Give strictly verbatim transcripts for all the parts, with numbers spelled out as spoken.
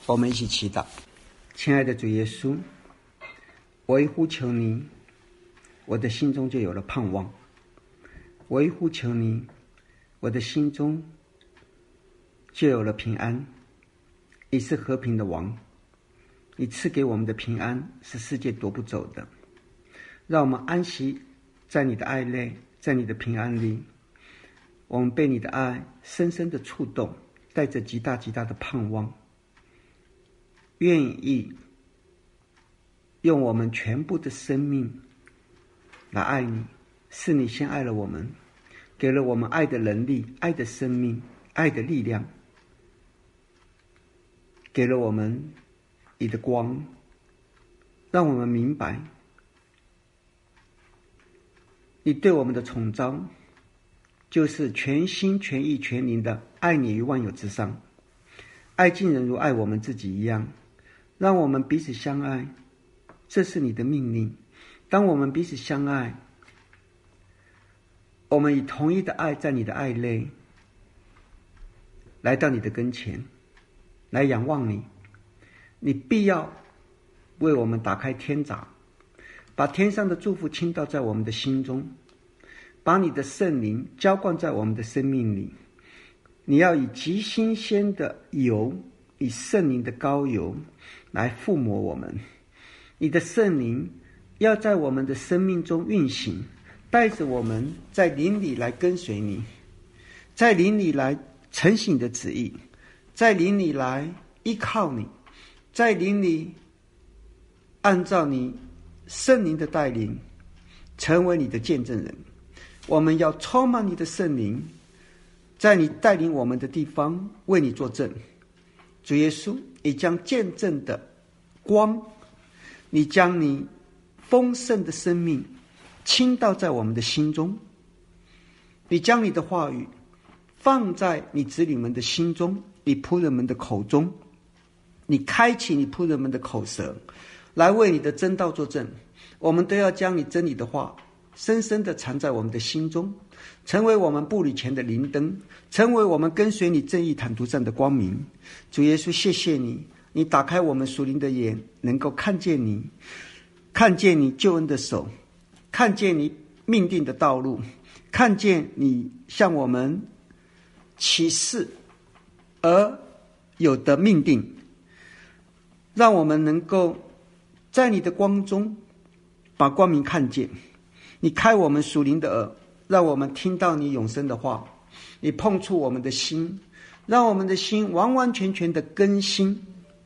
我们一起祈祷。亲爱的主耶稣，我一呼求你，我的心中就有了盼望；我一呼求你，我的心中就有了平安。你是和平的王，你赐给我们的平安是世界夺不走的。让我们安息在你的爱内，在你的平安里。我们被你的爱深深的触动，带着极大极大的盼望，愿意用我们全部的生命来爱你。是你先爱了我们，给了我们爱的能力、爱的生命、爱的力量，给了我们你的光，让我们明白你对我们的宠召就是全心全意全灵的爱你于万有之上，爱近人如爱我们自己一样。让我们彼此相爱，这是你的命令。当我们彼此相爱，我们以同一的爱在你的爱内来到你的跟前，来仰望你。你必要为我们打开天闸，把天上的祝福倾倒在我们的心中，把你的圣灵浇灌在我们的生命里。你要以极新鲜的油，以圣灵的膏油来覆抹我们。你的圣灵要在我们的生命中运行，带着我们在灵里来跟随你，在灵里来承行你的旨意，在灵里来依靠你，在灵里按照你圣灵的带领成为你的见证人。我们要充满你的圣灵，在你带领我们的地方为你作证。主耶稣，你将见证的光，你将你丰盛的生命倾倒在我们的心中，你将你的话语放在你子女们的心中，你仆人们的口中，你开启你仆人们的口舌，来为你的真道作证。我们都要将你真理的话深深地藏在我们的心中，成为我们步履前的灵灯，成为我们跟随你正义坦途上的光明。主耶稣，谢谢你，你打开我们属灵的眼，能够看见你，看见你救恩的手，看见你命定的道路，看见你向我们启示而有的命定，让我们能够在你的光中把光明看见。你开我们属灵的耳，让我们听到你永生的话。你碰触我们的心，让我们的心完完全全的更新，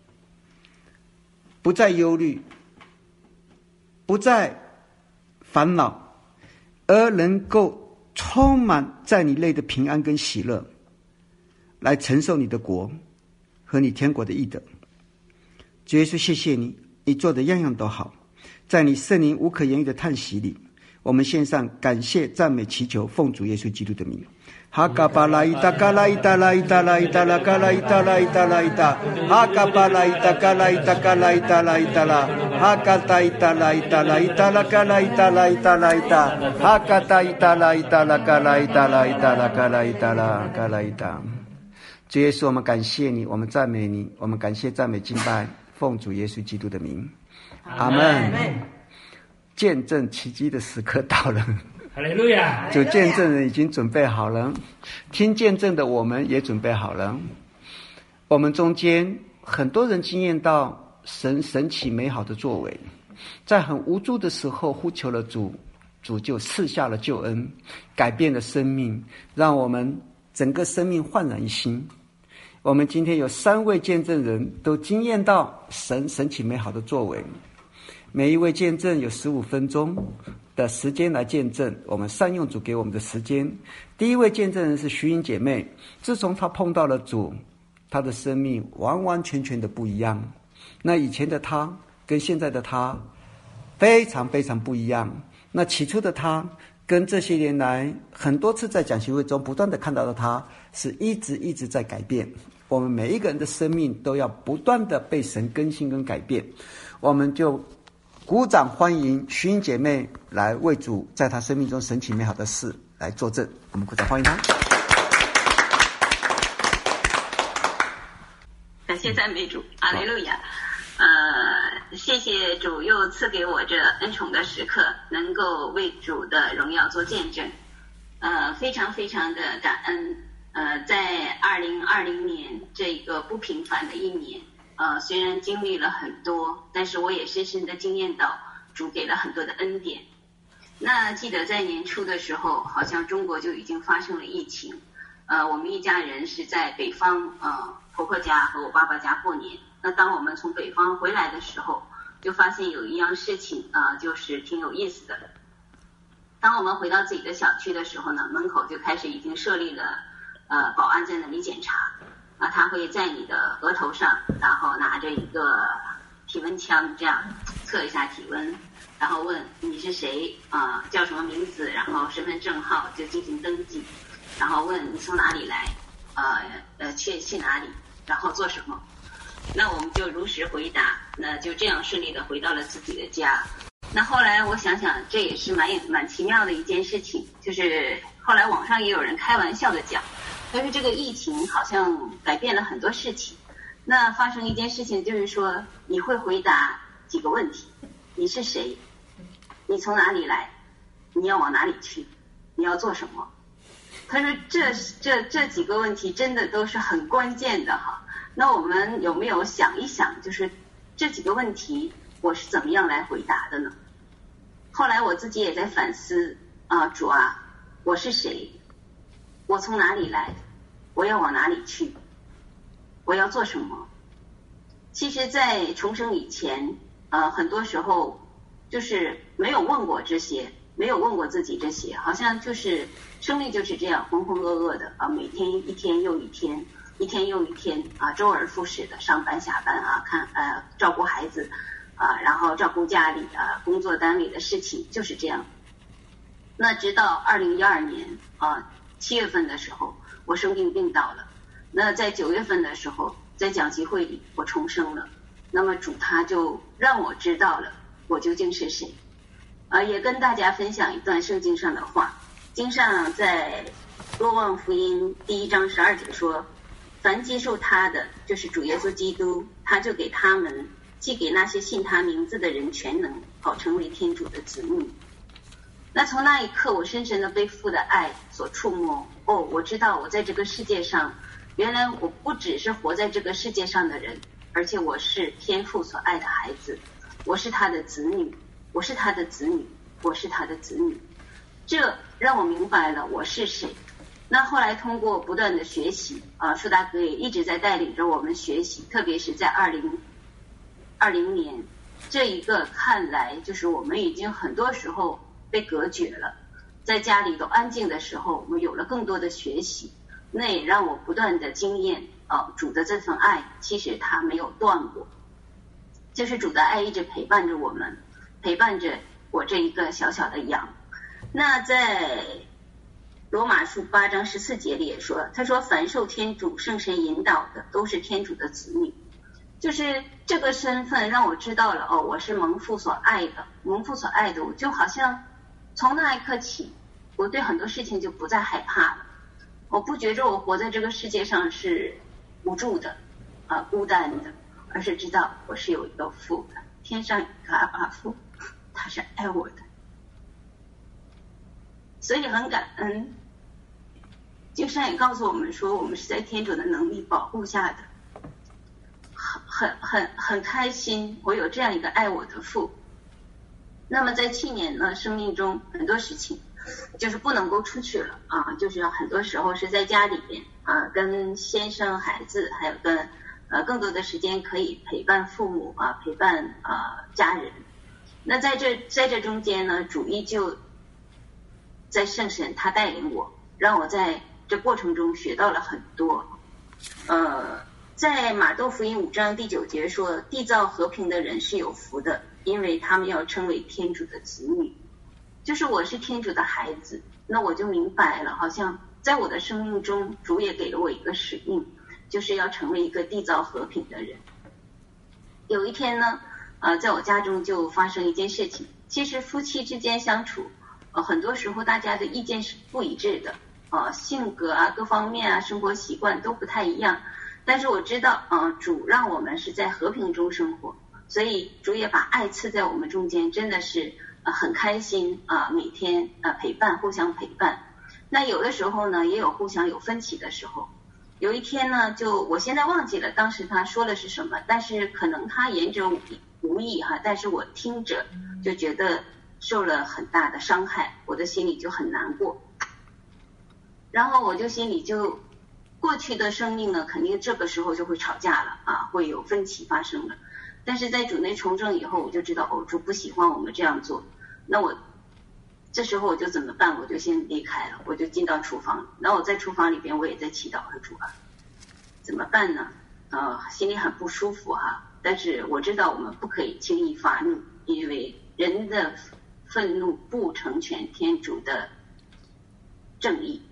不再忧虑，不再烦恼，而能够充满在你内的平安跟喜乐，来承受你的国和你天国的义德。主耶稣，谢谢你，你做的样样都好。在你圣灵无可言喻的叹息里，我们献上感谢赞美祈求，奉主耶稣基督的名。哈嘎巴拉伊达嘎拉伊达拉伊达拉伊达拉嘎拉伊达拉伊达拉伊达，哈嘎巴拉伊达嘎拉伊达嘎拉伊达拉伊达拉，哈嘎达伊达拉伊达拉伊达拉嘎拉伊达拉伊达拉伊达，哈嘎达伊达拉伊达拉嘎拉伊达拉伊达拉嘎拉伊达拉嘎拉伊达。主耶稣，我们感谢你，我们赞美你，我们感谢赞美敬拜，奉主耶稣基督的名，阿们。见证奇迹的时刻到了， 哈利路亚！ 主见证人已经准备好了，听见证的我们也准备好了。我们中间很多人经验到神神奇美好的作为，在很无助的时候呼求了主，主就赐下了救恩，改变了生命，让我们整个生命焕然一新。我们今天有三位见证人都经验到神神奇美好的作为，每一位见证有十五分钟的时间来见证，我们善用主给我们的时间。第一位见证人是徐英姐妹，自从她碰到了主，她的生命完完全全的不一样。那以前的她跟现在的她非常非常不一样。那起初的她跟这些年来很多次在讲习会中不断的看到的她，是一直一直在改变。我们每一个人的生命都要不断的被神更新跟改变。我们就鼓掌欢迎徐英姐妹来为主在她生命中神奇美好的事来作证。我们鼓掌欢迎她。 感谢赞美主，哈利路亚。呃，谢谢主又赐给我这恩宠的时刻，能够为主的荣耀做见证。呃，非常非常的感恩。呃，在二零二零年这个不平凡的一年，呃，虽然经历了很多，但是我也深深的经验到主给了很多的恩典。那记得在年初的时候，好像中国就已经发生了疫情。呃，我们一家人是在北方，呃，婆婆家和我爸爸家过年。那当我们从北方回来的时候，就发现有一样事情啊、呃，就是挺有意思的。当我们回到自己的小区的时候呢，门口就开始已经设立了呃保安在那里检查啊，他会在你的额头上，然后拿着一个体温枪这样测一下体温，然后问你是谁啊、呃，叫什么名字，然后身份证号就进行登记。然后问你从哪里来，呃呃去去哪里，然后做什么？那我们就如实回答，那就这样顺利的回到了自己的家。那后来我想想，这也是蛮蛮奇妙的一件事情，就是后来网上也有人开玩笑的讲，但是这个疫情好像改变了很多事情。那发生一件事情就是说，你会回答几个问题：你是谁？你从哪里来？你要往哪里去？你要做什么？他说这这这几个问题真的都是很关键的哈。那我们有没有想一想，就是这几个问题我是怎么样来回答的呢？后来我自己也在反思啊，主啊，我是谁？我从哪里来？我要往哪里去？我要做什么？其实在重生以前，呃，很多时候就是没有问过这些。没有问过自己这些，好像就是生命就是这样浑浑噩噩的啊，每天一天又一天，一天又一天啊，周而复始的上班下班啊，看呃照顾孩子啊，然后照顾家里啊工作单位的事情就是这样。那直到二零一二年啊七月份的时候，我生病病倒了。那在九月份的时候，在讲习会里我重生了。那么主他就让我知道了我究竟是谁。啊，也跟大家分享一段圣经上的话。经上在若望福音第一章十二节说，凡接受他的，就是主耶稣基督，他就给他们，既给那些信他名字的人全能，好成为天主的子女。那从那一刻，我深深的被父的爱所触摸。哦，我知道我在这个世界上，原来我不只是活在这个世界上的人，而且我是天父所爱的孩子，我是他的子女。我是他的子女，我是他的子女，这让我明白了我是谁。那后来通过不断的学习啊，舒大哥也一直在带领着我们学习，特别是在二零二零年这一个看来就是我们已经很多时候被隔绝了，在家里都安静的时候，我们有了更多的学习，那也让我不断的经验啊，主的这份爱其实它没有断过，就是主的爱一直陪伴着我们。陪伴着我这一个小小的羊。那在罗马书八章十四节里也说，他说凡受天主圣神引导的都是天主的子女。就是这个身份让我知道了，哦，我是蒙父所爱的，蒙父所爱的，我就好像从那一刻起，我对很多事情就不再害怕了。我不觉着我活在这个世界上是无助的啊，孤单的，而是知道我是有一个父的，天上有一个阿爸父，他是爱我的，所以很感恩。经上也告诉我们说，我们是在天主的能力保护下的，很很很很开心，我有这样一个爱我的父。那么在去年呢，生命中很多事情就是不能够出去了啊，就是很多时候是在家里边啊，跟先生、孩子，还有跟呃更多的时间可以陪伴父母啊，陪伴啊家人。那在这在这中间呢，主依旧在圣神他带领我，让我在这过程中学到了很多。呃，在马窦福音五章第九节说，缔造和平的人是有福的，因为他们要称为天主的子女。就是我是天主的孩子，那我就明白了，好像在我的生命中，主也给了我一个使命，就是要成为一个缔造和平的人。有一天呢，呃，在我家中就发生一件事情。其实夫妻之间相处，呃，很多时候大家的意见是不一致的，呃，性格啊、各方面啊、生活习惯都不太一样。 但是我知道，呃，主让我们是在和平中生活，所以主也把爱赐在我们中间，真的是呃很开心啊、呃，每天呃陪伴，互相陪伴。那有的时候呢，也有互相有分歧的时候。有一天呢，就我现在忘记了当时他说的是什么，但是可能他言者无意哈，但是我听着就觉得受了很大的伤害，我的心里就很难过。然后我就心里就，过去的生命呢，肯定这个时候就会吵架了啊，会有分歧发生了。但是在主内重生以后，我就知道哦，主不喜欢我们这样做。那我这时候我就怎么办？我就先离开了，我就进到厨房。然后我在厨房里边，我也在祈祷和主啊，怎么办呢？呃，心里很不舒服哈。但是我知道我们不可以轻易发怒，因为人的愤怒不成全天主的正义。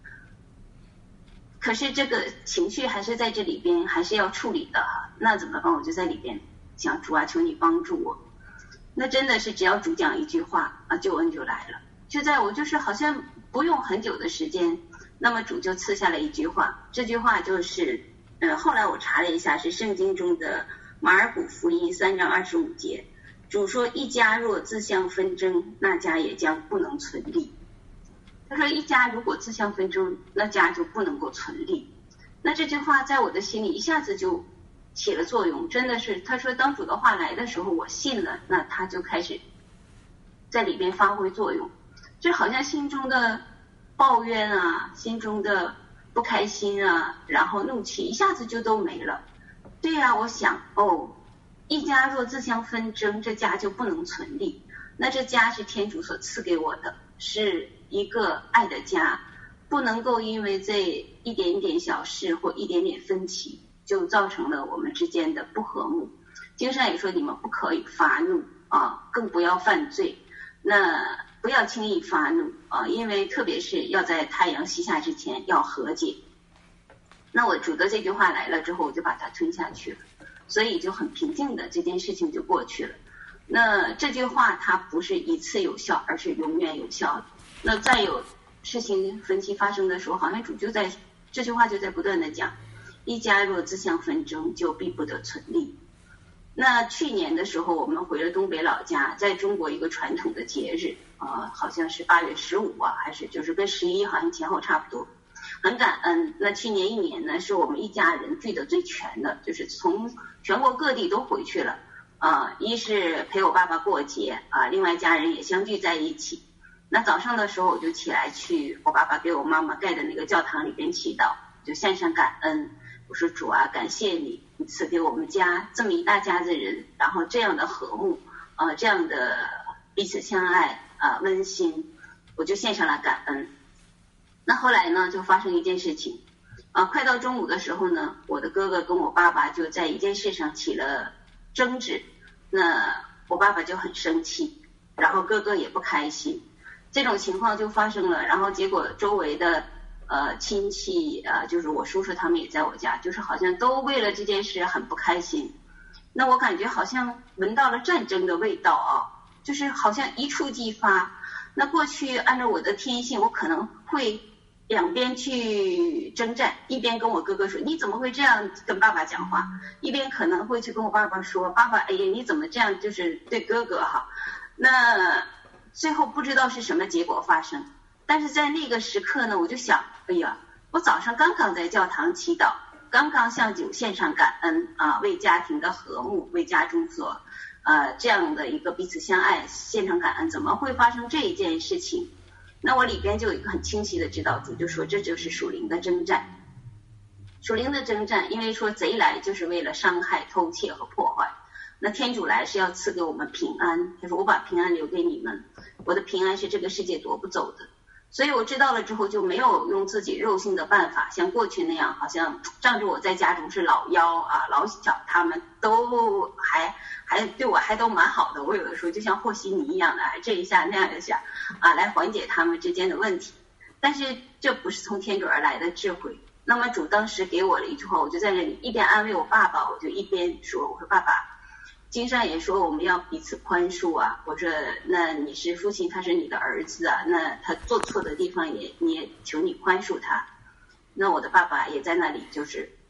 可是这个情绪还是在这里边，还是要处理的哈。那怎么办？我就在里边想，主啊，求你帮助我。那真的是只要主讲一句话啊，救恩就来了。就在我就是好像不用很久的时间，那么主就赐下了一句话。这句话就是，呃，后来我查了一下，是圣经中的马尔谷福音三章二十五节。主说：“一家若自相纷争，那家也将不能存立。”他说：“一家如果自相纷争，那家就不能够存立。”那这句话在我的心里一下子就起了作用，真的是，他说当主的话来的时候，我信了，那他就开始在里边发挥作用。这好像心中的抱怨啊，心中的不开心啊，然后怒气一下子就都没了。对呀、啊，我想哦，一家若自相纷争，这家就不能存立。那这家是天主所赐给我的，是一个爱的家，不能够因为这一点点小事或一点点分歧，就造成了我们之间的不和睦。经上也说，你们不可以发怒啊，更不要犯罪。那不要轻易发怒啊，因为特别是要在太阳西下之前要和解。那我主的这句话来了之后，我就把它吞下去了，所以就很平静的这件事情就过去了。那这句话它不是一次有效，而是永远有效的。那再有事情分歧发生的时候，好像主就在这句话就在不断的讲，一家若自相纷争，就必不得存立。那去年的时候，我们回了东北老家，在中国一个传统的节日啊、呃，好像是八月十五啊，还是就是跟十一好像前后差不多，很感恩。那去年一年呢，是我们一家人聚得最全的，就是从全国各地都回去了啊、呃，一是陪我爸爸过节啊、呃，另外家人也相聚在一起。那早上的时候，我就起来去我爸爸给我妈妈盖的那个教堂里边祈祷，就献上感恩。我说主啊，感谢你，你赐给我们家这么一大家子人，然后这样的和睦，呃，这样的彼此相爱啊、呃，温馨，我就献上了感恩。那后来呢，就发生一件事情，啊、呃，快到中午的时候呢，我的哥哥跟我爸爸就在一件事上起了争执，那我爸爸就很生气，然后哥哥也不开心，这种情况就发生了，然后结果周围的呃，亲戚啊、呃，就是我叔叔他们也在我家，就是好像都为了这件事很不开心。那我感觉好像闻到了战争的味道啊，就是好像一触即发。那过去按照我的天性，我可能会两边去征战，一边跟我哥哥说你怎么会这样跟爸爸讲话，一边可能会去跟我爸爸说爸爸，哎呀你怎么这样就是对哥哥哈。那最后不知道是什么结果发生。但是在那个时刻呢，我就想，哎呀，我早上刚刚在教堂祈祷，刚刚向主献上感恩啊，为家庭的和睦，为家中所呃这样的一个彼此相爱献上感恩，怎么会发生这一件事情？那我里边就有一个很清晰的指导，主就说这就是属灵的征战。属灵的征战，因为说贼来就是为了伤害、偷窃和破坏，那天主来是要赐给我们平安，他说我把平安留给你们，我的平安是这个世界夺不走的。所以我知道了之后，就没有用自己肉性的办法，像过去那样，好像仗着我在家中是老幺啊、老小，他们都还还对我还都蛮好的。我有的时候就像和稀泥一样的，这一下那样一下啊，来缓解他们之间的问题。但是这不是从天主而来的智慧。那么主当时给我了一句话，我就在那里一边安慰我爸爸，我就一边说，我说爸爸，经上也说我们要彼此宽恕啊，我说那你是父亲，他是你的儿子啊，那他做错的地方也你也求你宽恕他。那我的爸爸也在那里就是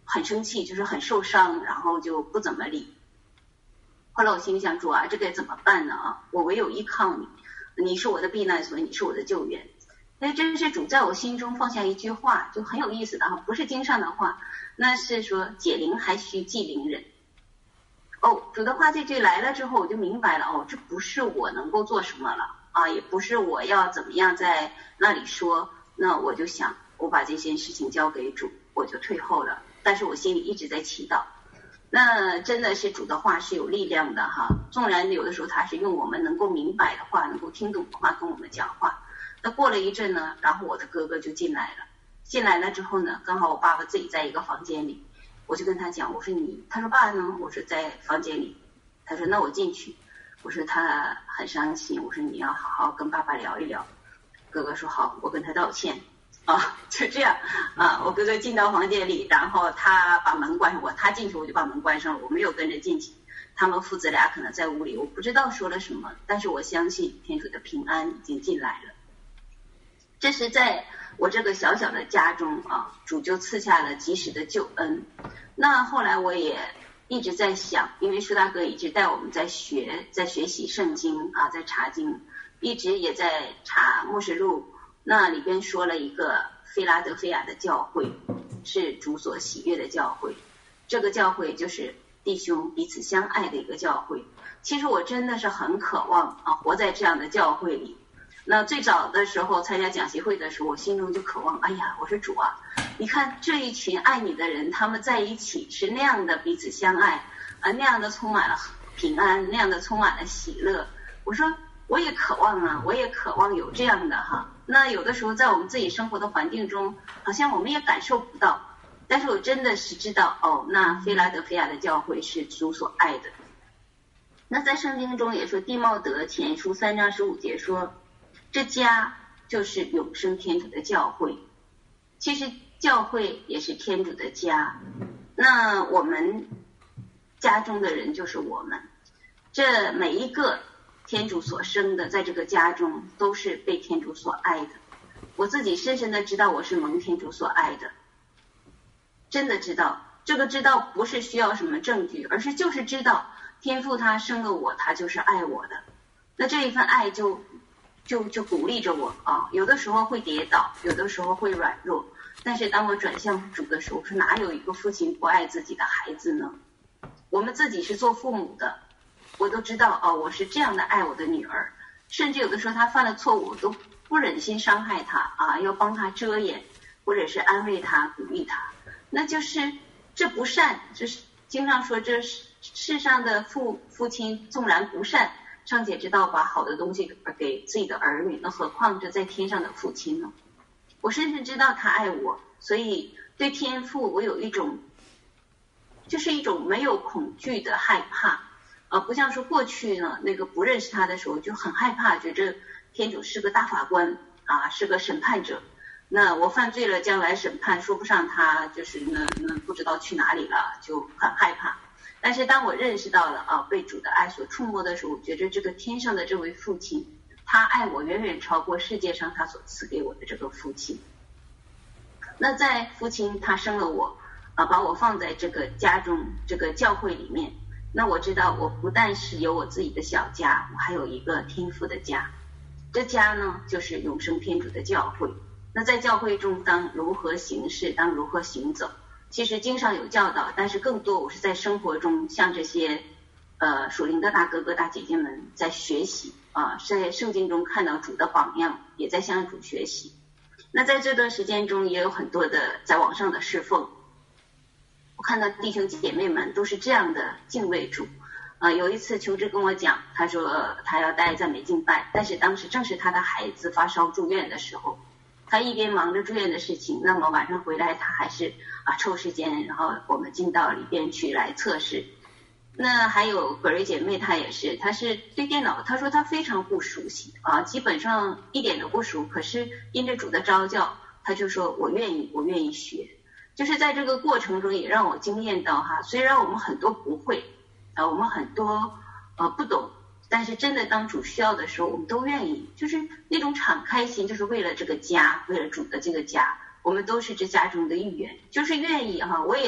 很生气，就是很受伤，然后就不怎么理。后来我心里想，主啊，这该怎么办呢啊？我唯有依靠你，你是我的避难所，你是我的救援。那真是主在我心中放下一句话，就很有意思的啊，不是经上的话，那是说解铃还须系铃人。哦，主的话这句来了之后，我就明白了，哦，这不是我能够做什么了啊，也不是我要怎么样在那里说，那我就想，我把这些事情交给主，我就退后了。但是我心里一直在祈祷。那真的是主的话是有力量的哈，纵然有的时候他是用我们能够明白的话，能够听懂的话跟我们讲话。那过了一阵呢，然后我的哥哥就进来了，进来了之后呢，刚好我爸爸自己在一个房间里，我就跟他讲，我说你，他说爸呢，我说在房间里，他说那我进去，我说他很伤心，我说你要好好跟爸爸聊一聊。哥哥说好，我跟他道歉啊，就这样啊，我哥哥进到房间里，然后他把门关上，我他进去我就把门关上了，我没有跟着进去。他们父子俩可能在屋里，我不知道说了什么，但是我相信天主的平安已经进来了。这是在我这个小小的家中啊，主就赐下了及时的救恩。那后来我也一直在想，因为舒大哥一直带我们在学，在学习圣经啊，在查经，一直也在查默示录，那里边说了一个菲拉德菲亚的教会，是主所喜悦的教会。这个教会就是弟兄彼此相爱的一个教会。其实我真的是很渴望啊，活在这样的教会里。那最早的时候参加讲习会的时候，我心中就渴望，哎呀，我说主啊，你看这一群爱你的人，他们在一起是那样的彼此相爱啊，那样的充满了平安，那样的充满了喜乐。我说我也渴望啊，我也渴望有这样的哈。那有的时候在我们自己生活的环境中，好像我们也感受不到，但是我真的是知道，哦，那菲拉德菲亚的教会是主所爱的。那在圣经中也说，弟茂德前书三章十五节说，这家就是永生天主的教会。其实教会也是天主的家，那我们家中的人就是我们，这每一个天主所生的，在这个家中都是被天主所爱的。我自己深深的知道我是蒙天主所爱的，真的知道，这个知道不是需要什么证据，而是就是知道天父他生了我，他就是爱我的。那这一份爱就就就鼓励着我啊，有的时候会跌倒，有的时候会软弱，但是当我转向主的时候，说哪有一个父亲不爱自己的孩子呢？我们自己是做父母的，我都知道哦，我是这样的爱我的女儿，甚至有的时候她犯了错误，我都不忍心伤害她啊，要帮她遮掩，或者是安慰她、鼓励她。那就是这不善，就是经常说这世上的父父亲纵然不善，尚且知道把好的东西给自己的儿女，那何况这在天上的父亲呢？我深深知道他爱我，所以对天父我有一种就是一种没有恐惧的害怕，呃，不像说过去呢，那个不认识他的时候就很害怕，觉着天主是个大法官啊，是个审判者，那我犯罪了，将来审判说不上他，就是那那不知道去哪里了，就很害怕。但是当我认识到了啊，被主的爱所触摸的时候，我觉得这个天上的这位父亲，他爱我远远超过世界上他所赐给我的这个父亲。那在父亲他生了我啊，把我放在这个家中，这个教会里面，那我知道我不但是有我自己的小家，我还有一个天父的家。这家呢，就是永生天主的教会。那在教会中当如何行事，当如何行走，其实经上有教导，但是更多我是在生活中向这些呃属灵的大哥哥大姐姐们在学习啊，在圣经中看到主的榜样，也在向主学习。那在这段时间中也有很多的在网上的侍奉，我看到弟兄姐妹们都是这样的敬畏主。呃，有一次求知跟我讲，他说他要带赞美敬拜，但是当时正是他的孩子发烧住院的时候，他一边忙着住院的事情，那么晚上回来他还是啊抽时间，然后我们进到里边去来测试。那还有葛瑞姐妹，她也是，她是对电脑，她说她非常不熟悉啊，基本上一点都不熟，可是因着主的召叫，她就说我愿意，我愿意学。就是在这个过程中也让我惊艳到哈，虽然我们很多不会啊，我们很多呃不懂，但是真的当主需要的时候，我们都愿意，就是那种敞开心，就是为了这个家，为了主的这个家，我们都是这家中的一员，就是愿意哈。我也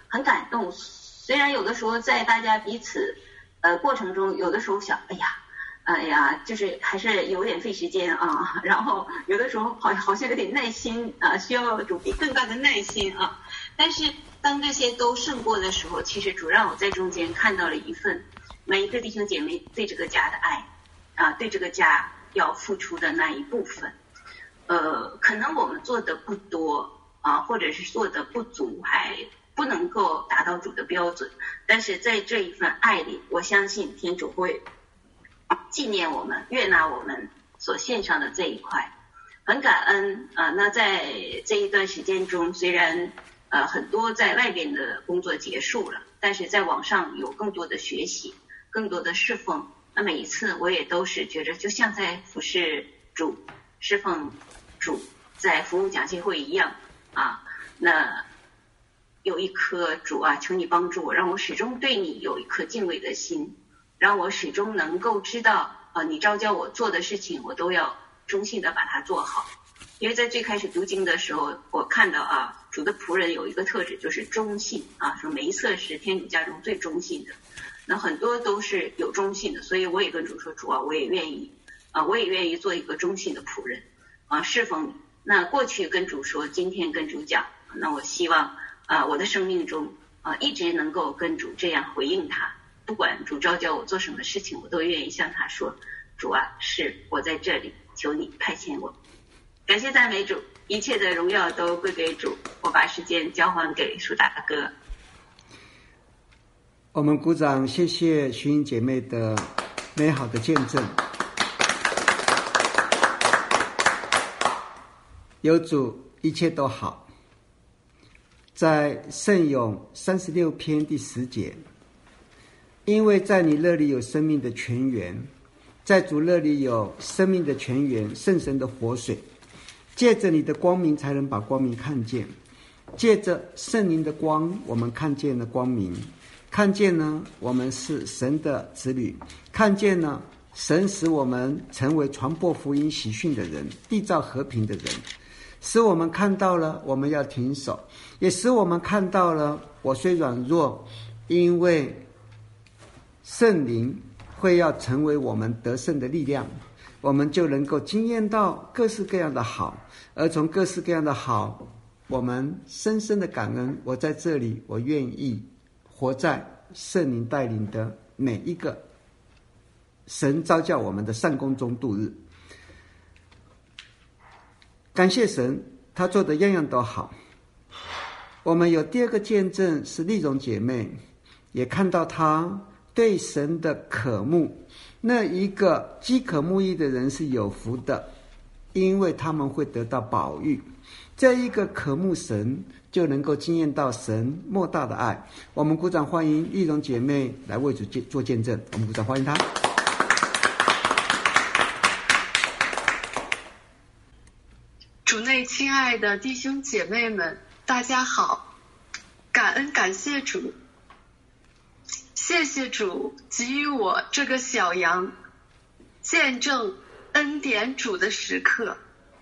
很感动。虽然有的时候在大家彼此呃过程中，有的时候想，哎呀。哎呀，就是还是有点费时间啊，然后有的时候好好像有点耐心啊，需要主比更大的耐心啊。但是当这些都胜过的时候，其实主让我在中间看到了一份每一个弟兄姐妹对这个家的爱啊，对这个家要付出的那一部分。呃，可能我们做的不多啊，或者是做的不足，还不能够达到主的标准，但是在这一份爱里，我相信天主会纪念我们，悦纳我们所献上的这一块，很感恩啊、呃。那在这一段时间中，虽然呃很多在外边的工作结束了，但是在网上有更多的学习，更多的侍奉。那每一次我也都是觉着，就像在服侍主、侍奉主，在服务讲习会一样啊。那有一颗主啊，求你帮助我，让我始终对你有一颗敬畏的心。让我始终能够知道，呃，你召叫我做的事情，我都要忠心的把它做好。因为在最开始读经的时候，我看到啊，主的仆人有一个特质，就是忠信啊，说梅瑟是天主家中最忠信的。那很多都是有忠信的，所以我也跟主说，主啊，我也愿意啊，我也愿意做一个忠信的仆人啊，侍奉你。那过去跟主说，今天跟主讲，那我希望啊，我的生命中啊，一直能够跟主这样回应他。不管主召叫我做什么事情，我都愿意向他说，主啊，是我在这里，求你派遣我。感谢赞美主，一切的荣耀都归给主。我把时间交还给舒达大哥。 我们鼓掌，谢谢徐英姐妹的美好的见证。有主，一切都好。在圣咏三十六篇第十节，因为在你那里有生命的泉源，在主那里有生命的泉源，圣神的活水，借着你的光明才能把光明看见，借着圣灵的光，我们看见了光明，看见呢我们是神的子女，看见呢神使我们成为传播福音喜讯的人，缔造和平的人，使我们看到了我们要停手，也使我们看到了我虽软弱，因为圣灵会要成为我们得胜的力量，我们就能够经验到各式各样的好，而从各式各样的好，我们深深的感恩。我在这里，我愿意活在圣灵带领的每一个神召叫我们的善工中度日。感谢神，他做的样样都好。我们有第二个见证是丽蓉姐妹，也看到她对神的渴慕。那一个饥渴慕义的人是有福的，因为他们会得到宝玉。这一个渴慕神，就能够经验到神莫大的爱。我们鼓掌欢迎丽蓉姐妹来为主做见证，我们鼓掌欢迎她。 主内亲爱的弟兄姐妹们，大家好，感恩感谢主，谢谢主给予我这个小羊见证恩典主的时刻。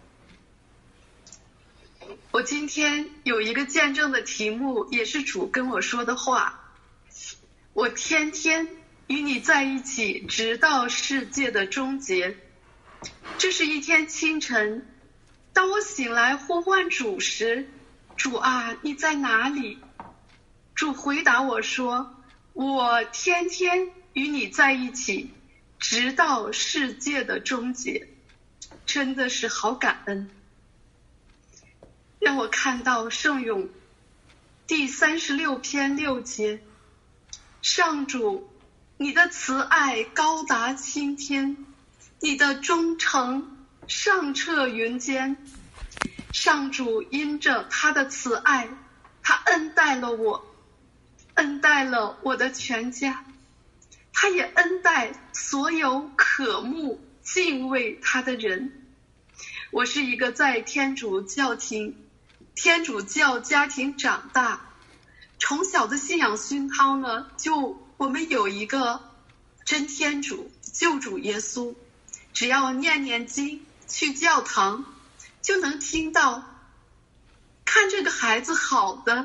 我今天有一个见证的题目，也是主跟我说的话，我天天与你在一起，直到世界的终结。这是一天清晨，当我醒来呼唤主时，主啊，你在哪里？主回答我说，我天天与你在一起，直到世界的终结。真的是好感恩。让我看到圣咏第三十六篇六节，上主，你的慈爱高达青天，你的忠诚上彻云间。上主因着他的慈爱，他恩待了我，恩待了我的全家，他也恩待所有渴慕敬畏他的人。我是一个在天主教廷天主教家庭长大，从小的信仰熏陶呢，就我们有一个真天主救主耶稣，只要念念经，去教堂，就能听到看这个孩子好的，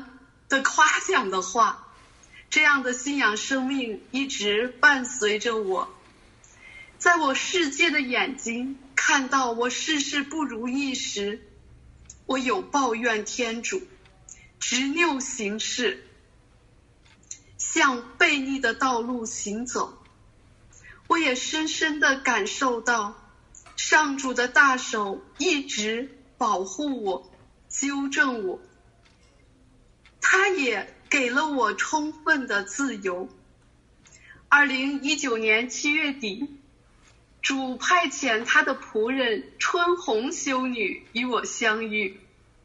的夸奖的话。这样的信仰生命一直伴随着我。在我世界的眼睛看到我事事不如意时，我有抱怨天主，执拗行事，向悖逆的道路行走。我也深深地感受到上主的大手一直保护我，纠正我，他也给了我充分的自由。二零一九年七月底，主派遣他的仆人春红修女与我相遇，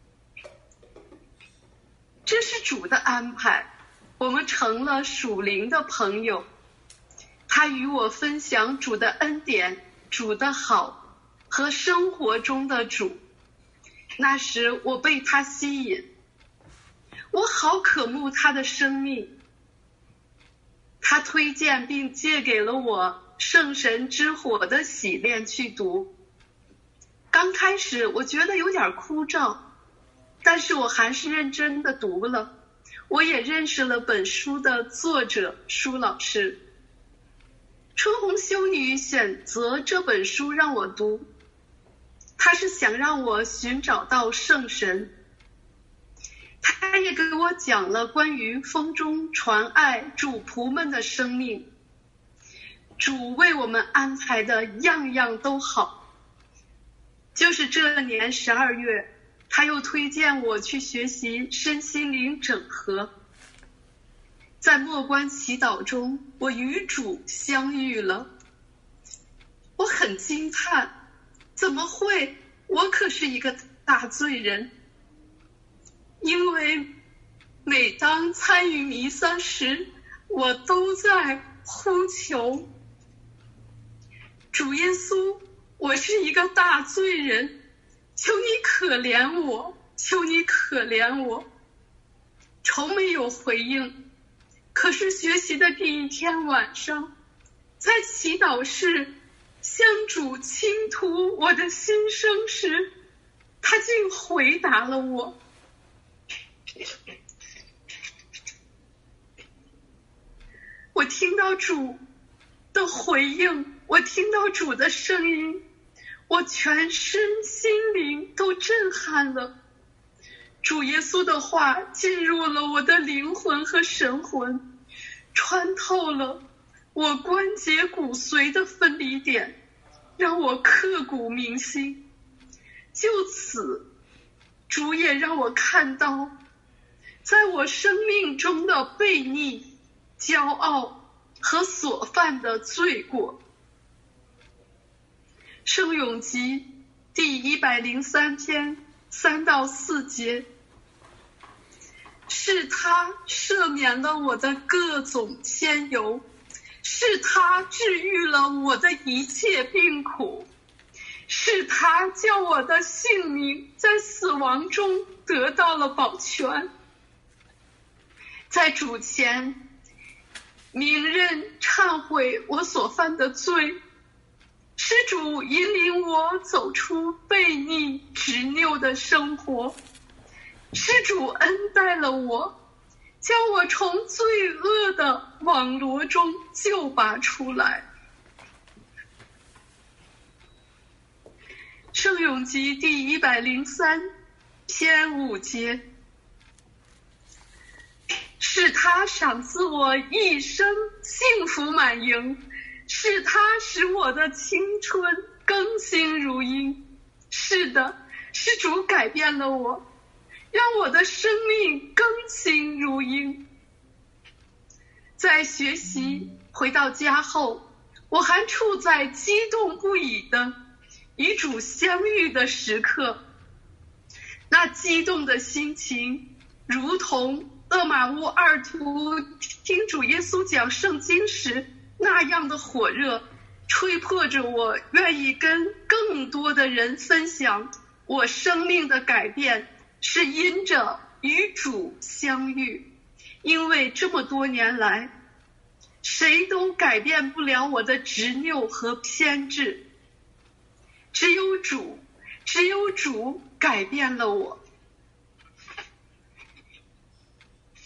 这是主的安排，我们成了属灵的朋友。他与我分享主的恩典，主的好和生活中的主。那时我被他吸引，我好渴慕他的生命。他推荐并借给了我圣神之火的洗炼去读。刚开始我觉得有点枯燥，但是我还是认真的读了。我也认识了本书的作者舒老师。春红修女选择这本书让我读，她是想让我寻找到圣神。她也给我讲了关于风中传爱主仆们的生命，主为我们安排的样样都好。就是这年十二月，他又推荐我去学习身心灵整合。在默观祈祷中，我与主相遇了。我很惊叹，怎么会？我可是一个大罪人。因为每当参与弥撒时，我都在呼求主耶稣，我是一个大罪人，求你可怜我，求你可怜我。从没有回应。可是学习的第一天晚上，在祈祷室向主倾吐我的心声时，他竟回答了我。我听到主的回应，我听到主的声音，我全身心灵都震撼了。主耶稣的话进入了我的灵魂和神魂，穿透了我关节骨髓的分离点，让我刻骨铭心。就此，主也让我看到在我生命中的悖逆、骄傲和所犯的罪过。圣咏集第一百零三篇三到四节，是他赦免了我的各种愆尤，是他治愈了我的一切病苦，是他叫我的性命在死亡中得到了保全。在主前明认忏悔我所犯的罪，是主引领我走出悖逆执拗的生活，是主恩待了我，将我从罪恶的网罗中救拔出来。圣咏集第一百零三篇五节，是他赏赐我一生幸福满盈，是他使我的青春更新如鹰。是的，是主改变了我，让我的生命更新如鹰。在学习回到家后，我还处在激动不已的与主相遇的时刻。那激动的心情如同厄玛乌二徒听主耶稣讲圣经时那样的火热，吹破着我愿意跟更多的人分享我生命的改变是因着与主相遇。因为这么多年来，谁都改变不了我的执拗和偏执，只有主，只有主改变了我。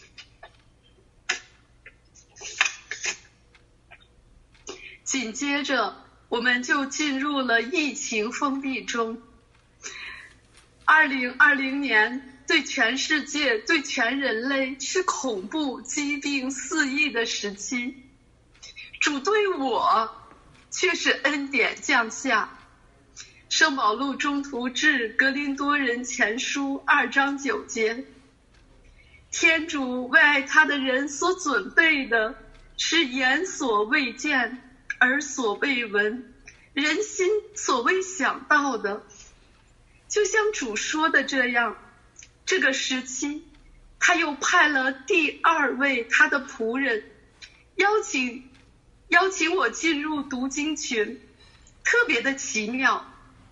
紧接着我们就进入了疫情封闭中。二零二零年对全世界、对全人类是恐怖疾病肆意的时期，主对我却是恩典降下。圣保禄中途致格林多人前书二章九节，天主为爱他的人所准备的是眼所未见，耳所未闻，人心所未想到的。就像主说的这样，这个时期他又派了第二位他的仆人，邀请邀请我进入读经群，特别的奇妙。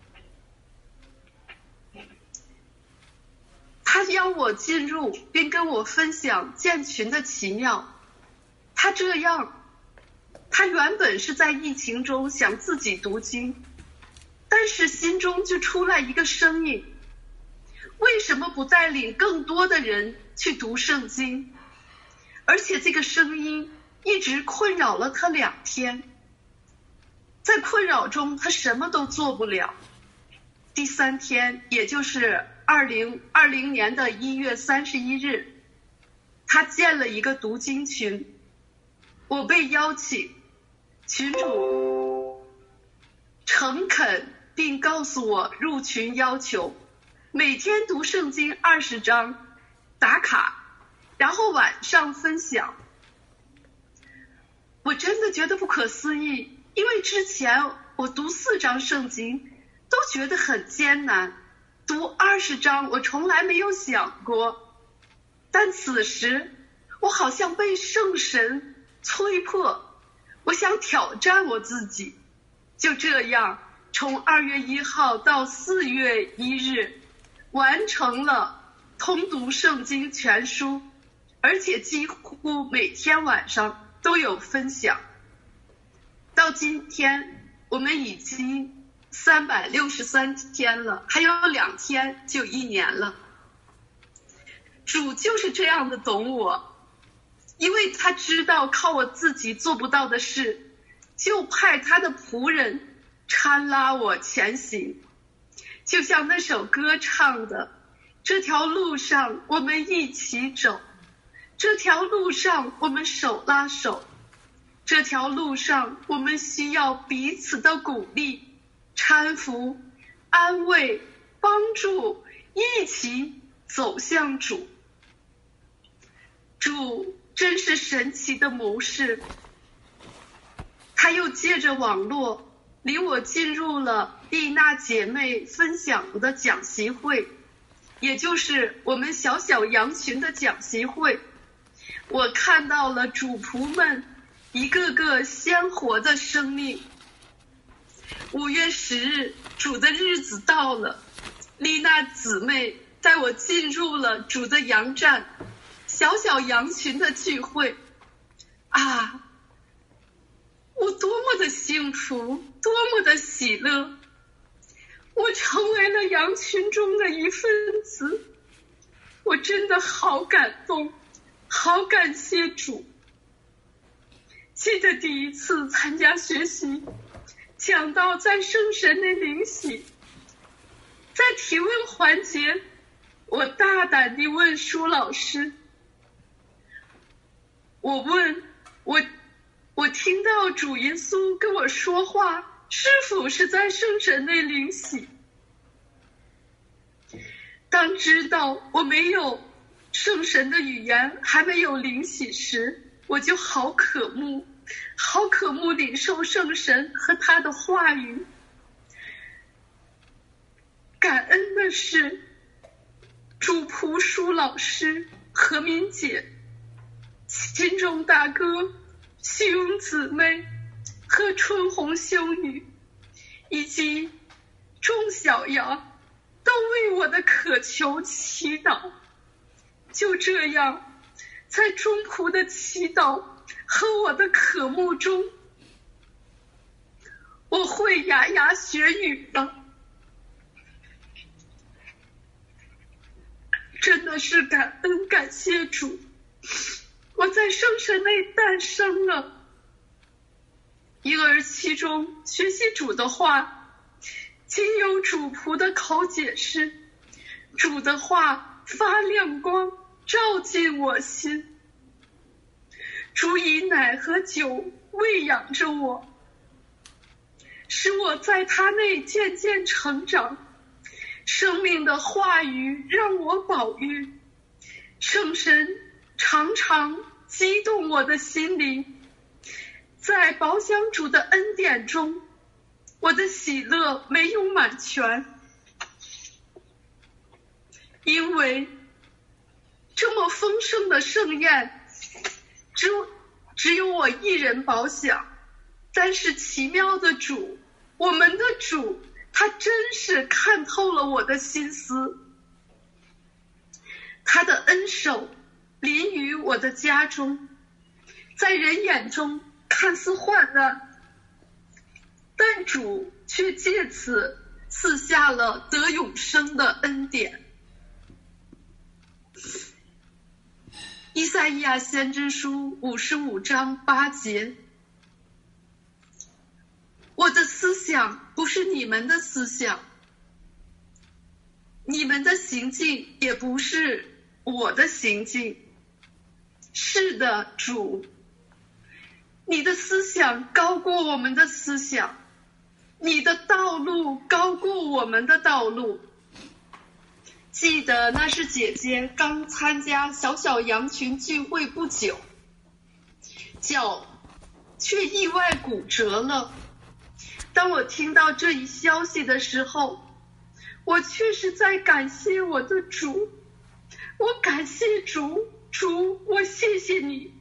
他邀我进入，并跟我分享建群的奇妙。他这样，他原本是在疫情中想自己读经，但是心中就出来一个声音，为什么不带领更多的人去读圣经？而且这个声音一直困扰了他两天，在困扰中他什么都做不了。第三天，也就是二零二零年的一月三十一日，他建了一个读经群，我被邀请，群主诚恳并告诉我入群要求，每天读圣经二十章，打卡，然后晚上分享。我真的觉得不可思议，因为之前我读四章圣经都觉得很艰难，读二十章我从来没有想过，但此时我好像被圣神催迫，我想挑战我自己。就这样，从二月一号到四月一日，完成了通读圣经全书，而且几乎每天晚上都有分享。到今天，我们已经三百六十三天了，还有两天就一年了。主就是这样的懂我，因为他知道靠我自己做不到的事，就派他的仆人搀拉我前行。就像那首歌唱的，这条路上我们一起走，这条路上我们手拉手，这条路上我们需要彼此的鼓励、搀扶、安慰、帮助，一起走向主。主真是神奇的谋士，他又借着网络领我进入了丽娜姐妹分享的讲习会，也就是我们小小羊群的讲习会。我看到了主仆们一个个鲜活的生命。五月十日，主的日子到了，丽娜姊妹带我进入了主的羊站，小小羊群的聚会。啊，我多么的幸福，多么的喜乐！我成为了羊群中的一份子，我真的好感动，好感谢主。记得第一次参加学习，讲到在圣神的灵洗，在提问环节，我大胆地问舒老师，我问我我听到主耶稣跟我说话，是否是在圣神内灵洗？当知道我没有圣神的语言，还没有灵洗时，我就好渴慕好渴慕领受圣神和他的话语。感恩的是主仆舒老师、何敏姐、金钟大哥、旭荣姊妹和春红修女，以及众小羊都为我的渴求祈祷。就这样，在众仆的祈祷和我的渴慕中，我会牙牙学语了。真的是感恩感谢主，我在圣神内诞生了。 因而其中学习主的话，经由主仆的口解释，主的话发亮光，照进我心。主以奶和酒喂养着我，使我在他内渐渐成长。生命的话语让我饱育，圣神常常激动我的心灵。在饱享主的恩典中，我的喜乐没有满全，因为这么丰盛的盛宴，只只有我一人饱享。但是奇妙的主，我们的主，他真是看透了我的心思。他的恩手临于我的家中，在人眼中看似患难，但主却借此赐下了得永生的恩典。以赛亚先知书五十五章八节，我的思想不是你们的思想，你们的行径也不是我的行径。是的，主，你的思想高过我们的思想，你的道路高过我们的道路。记得那是姐姐刚参加小小羊群聚会不久，脚却意外骨折了。当我听到这一消息的时候，我却是在感谢我的主。我感谢主，主，我谢谢你，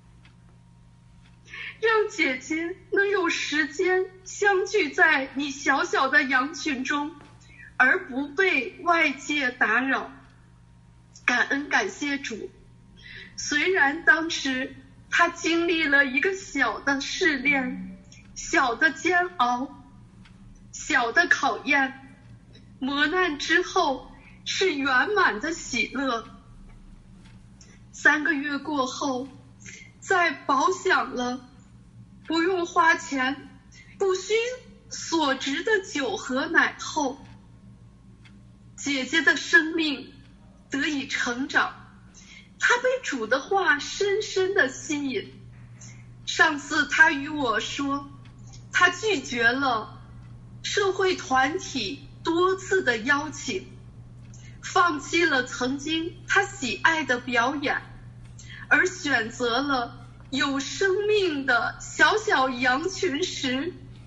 让姐姐能有时间相聚在你小小的羊群中，而不被外界打扰。感恩感谢主，虽然当时她经历了一个小的试炼，小的煎熬，小的考验，磨难之后是圆满的喜乐。三个月过后，在饱享了不用花钱、不需所值的酒和奶后，姐姐的生命得以成长。她被主的话深深的吸引。上次她与我说，她拒绝了社会团体多次的邀请，放弃了曾经她喜爱的表演，而选择了有生命的小小羊群时，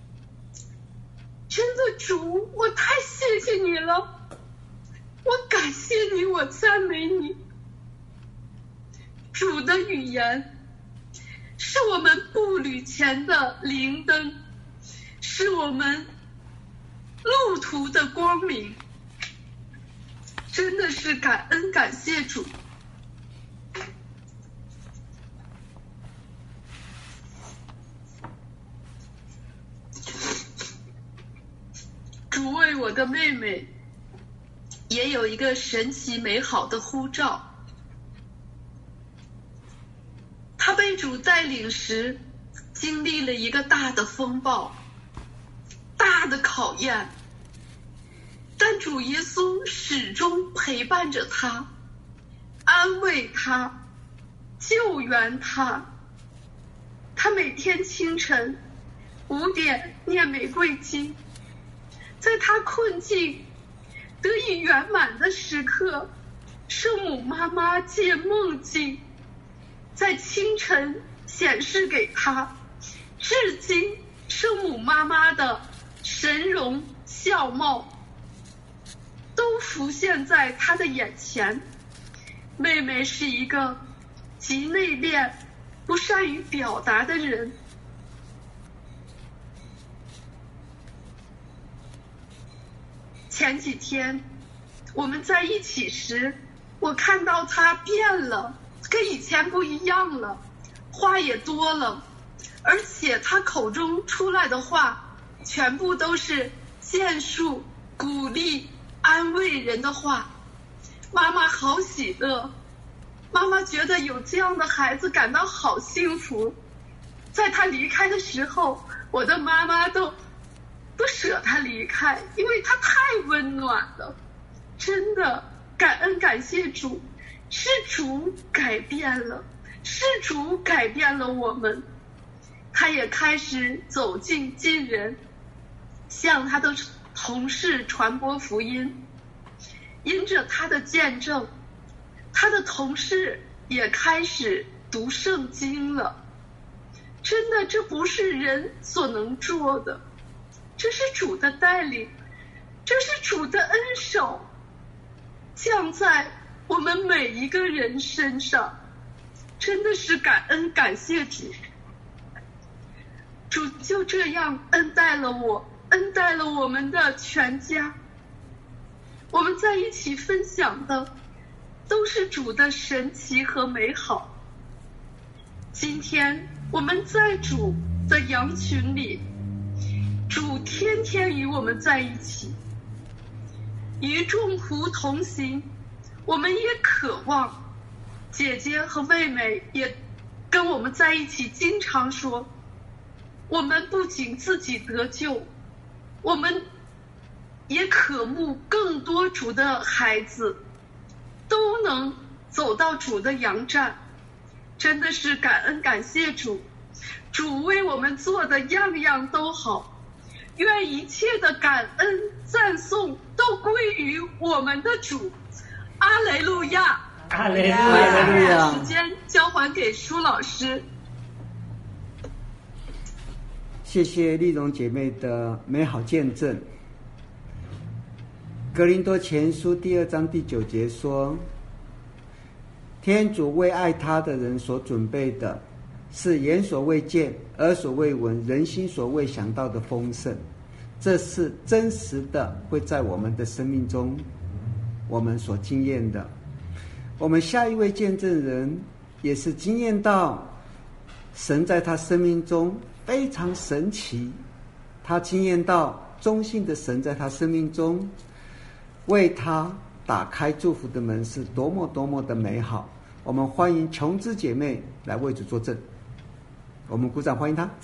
真的主，我太谢谢你了，我感谢你，我赞美你。主的语言是我们步履前的灵灯，是我们路途的光明。真的是感恩感谢主。主为我的妹妹也有一个神奇美好的呼召。她被主带领时，经历了一个大的风暴，大的考验，但主耶稣始终陪伴着她，安慰她，救援她。她每天清晨五点念玫瑰经，在她困境得以圆满的时刻，圣母妈妈借梦境在清晨显示给她，至今圣母妈妈的神容笑貌都浮现在她的眼前。妹妹是一个极内敛、不善于表达的人。前几天我们在一起时，我看到她变了，跟以前不一样了，话也多了，而且她口中出来的话全部都是建树、鼓励、安慰人的话。妈妈好喜乐，妈妈觉得有这样的孩子感到好幸福。在她离开的时候， 我的妈妈都不舍他离开，因为他太温暖了。真的感恩感谢主，是主改变了，是主改变了我们。他也开始走进近人，向他的同事传播福音。因着他的见证，他的同事也开始读圣经了。真的，这不是人所能做的，这是主的带领，这是主的恩手降在我们每一个人身上。真的是感恩感谢主，主就这样恩待了我，恩待了我们的全家。我们在一起分享的都是主的神奇和美好。今天我们在主的羊群里，主天天与我们在一起，与众仆同行。我们也渴望，姐姐和妹妹也跟我们在一起，经常说，我们不仅自己得救，我们也渴慕更多主的孩子都能走到主的羊站。真的是感恩感谢主，主为我们做的样样都好，愿一切的感恩赞颂都归于我们的主。阿雷路亚， 阿雷路亚， 阿雷路亚。时间交还给舒老师。 谢谢丽蓉姐妹的美好见证。格林多前书第二章第九节说，天主为爱他的人所准备的是眼所未见，耳所未闻，人心所未想到的丰盛。这是真实的，会在我们的生命中我们所经验的。我们下一位见证人也是经验到神在他生命中非常神奇，他经验到忠信的神在他生命中为他打开祝福的门是多么多么的美好。我们欢迎琼枝姐妹来为主作证，我们鼓掌欢迎她。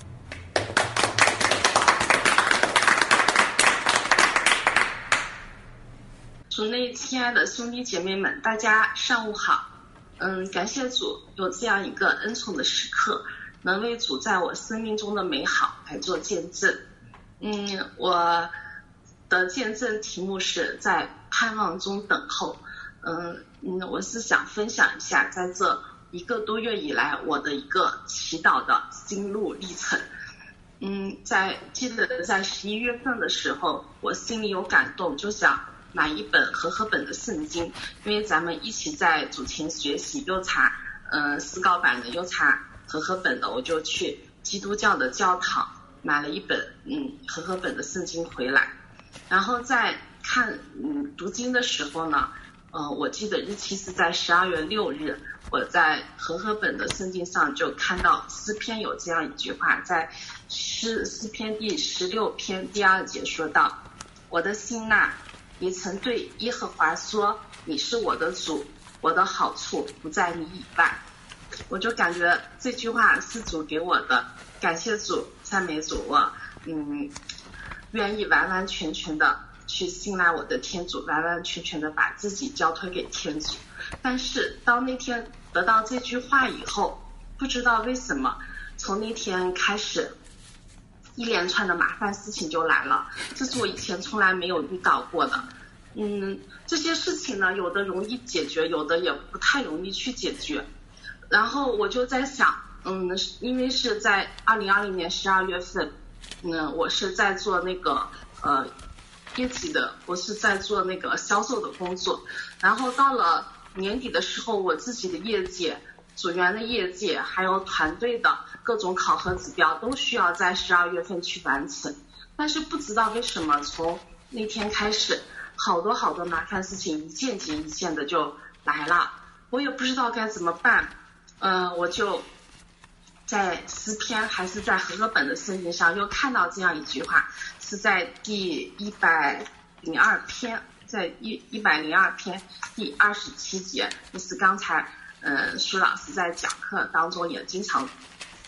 主内亲爱的兄弟姐妹们，大家上午好。嗯，感谢主有这样一个恩宠的时刻，能为主在我生命中的美好来做见证。嗯，我的见证题目是在盼望中等候。嗯嗯，我是想分享一下在这一个多月以来我的一个祈祷的心路历程。嗯，在记得在十一月份的时候，我心里有感动，就想买一本和合本的圣经，因为咱们一起在主前学习，又查嗯思高版的，又查和合本的，我就去基督教的教堂买了一本嗯和合本的圣经回来。然后在看嗯读经的时候呢，呃我记得日期是在十二月六日，我在和合本的圣经上就看到诗篇有这样一句话，在诗诗篇第十六篇第二节说到，我的心呐，你曾对耶和华说，你是我的主，我的好处不在你以外。我就感觉这句话是主给我的，感谢主，赞美主，我嗯愿意完完全全的去信赖我的天主，完完全全的把自己交托给天主。但是当那天得到这句话以后，不知道为什么从那天开始一连串的麻烦事情就来了，这是我以前从来没有遇到过的。嗯，这些事情呢，有的容易解决，有的也不太容易去解决。然后我就在想，嗯，因为是在二零二零年十二月份，嗯，我是在做那个呃业绩的，我是在做那个销售的工作。然后到了年底的时候，我自己的业绩、组员的业绩，还有团队的各种考核指标都需要在十二月份去完成。但是不知道为什么从那天开始，好多好多麻烦事情一件接一件的就来了，我也不知道该怎么办。呃，我就在诗篇还是在和合本的圣经上又看到这样一句话，是在第一百零二篇，在一一百零二篇第二十七节，就是刚才呃舒老师在讲课当中也经常